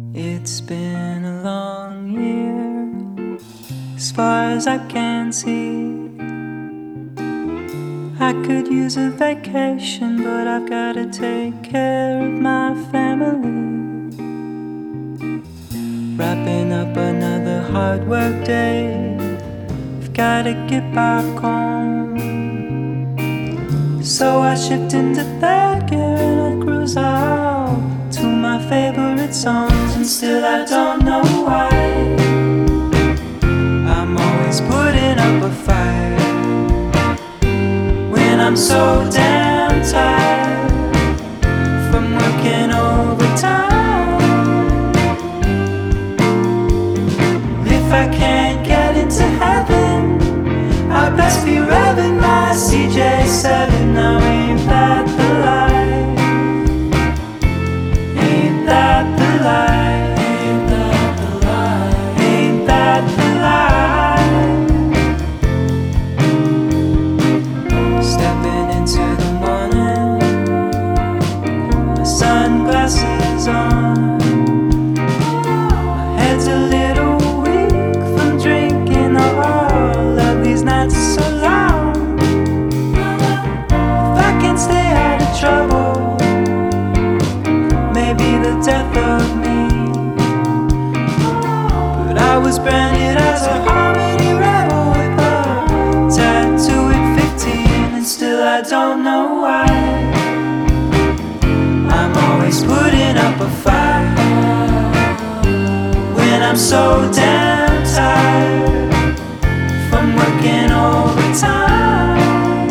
It's been a long year, as far as I can see. I could use a vacation, but I've gotta take care of my family. Wrapping up another hard work day, I've gotta get back home. So I shift into third gear and I cruise out to my favorite songs, and still I don't know why I'm always putting up a fight when I'm so damn tired from working overtime. If I can't get into heaven, I best be revving my CJ7. Now ain't that the life? Ain't that the life? Ain't that the life? Ain't that the life? Stepping into the morning, my sunglasses on. My head's a little weak from drinking all of these nights so long. If I can stay out of trouble, maybe the death of me. But I was branded as a harmony rebel with a tattoo at 15, and still I don't know why I'm always putting up a fight when I'm so damn tired from working overtime.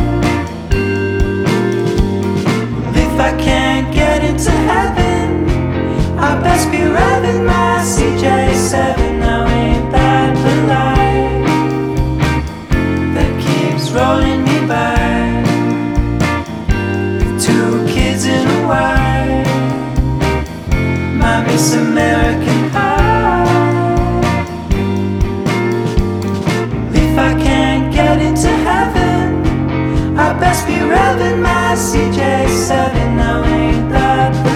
If I can't get into heaven, I best be revving my CJ7. Now ain't that the life that keeps rolling me by? With 2 kids and a wife, my Miss American Pie. If I can't get into heaven, I best be revving my CJ7. Now ain't that